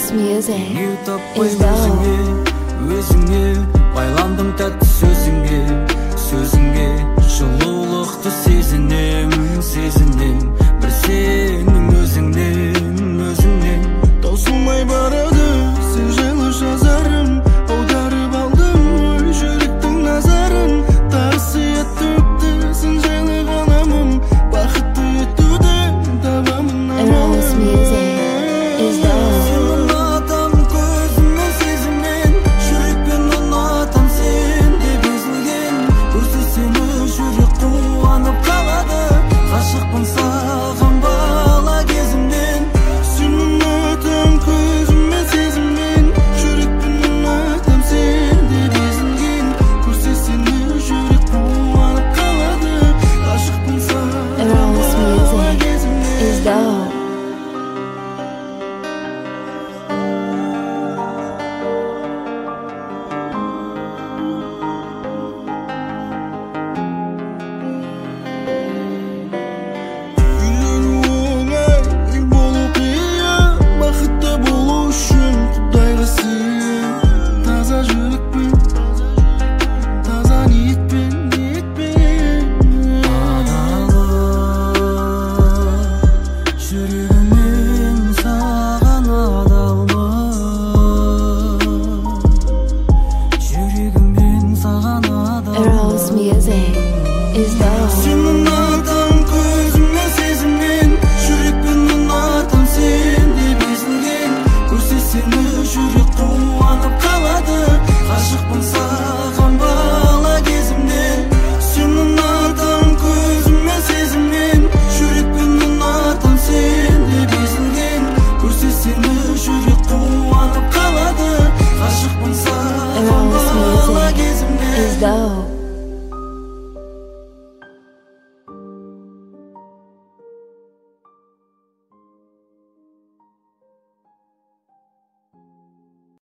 music is өзіңе, өзіңе байландым тәтті сөзіңе жылулықты сезінем бір сенің өзіңнен таусылмай барады сен жайлы жазарым аударып алдым ой жүректің назарын тарсия төкті сен жайлы ғаламым бақытты етуді табамын Rose music is ғашықпын саған бала кезімнен сен ұнатам көзіммен сезіммен жүрекпен ұнатам сен деп езілген көрсе сені жүрек қуанып қалады ғашықпын саған бала кезімнен Rose music is сен ұнатам көзіммен сезіммен жүрекпен ұнатам сен деп езілген көрсе сені жүрек қуанып қалады ғашықпын саған бала кезімнен сен ұнатам көзіммен сезіммен жүрекпен ұнатам сен деп езілген көрсе сені жүрек қуанып қалады ғашықпын саған бала кезімнен